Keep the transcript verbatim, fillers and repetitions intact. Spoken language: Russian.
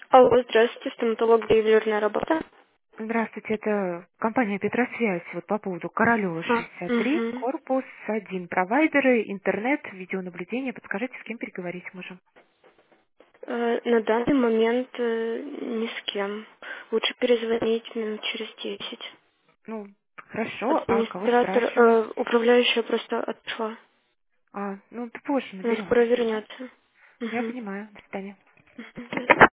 Алло, здравствуйте, стоматолог ювелирная работа. Здравствуйте, это компания Петросвязь, вот по поводу Королева А, шестьдесят три, угу. корпус один, провайдеры, интернет, видеонаблюдение. Подскажите, с кем переговорить можем? Э, на данный момент э, ни с кем. Лучше перезвонить минут через десять. Ну, хорошо, а кого Администратор, спрашивать? э, управляющая просто отошла. А, ну, позже Она наберем. скоро вернется. Я Угу. понимаю, до свидания. Мгм.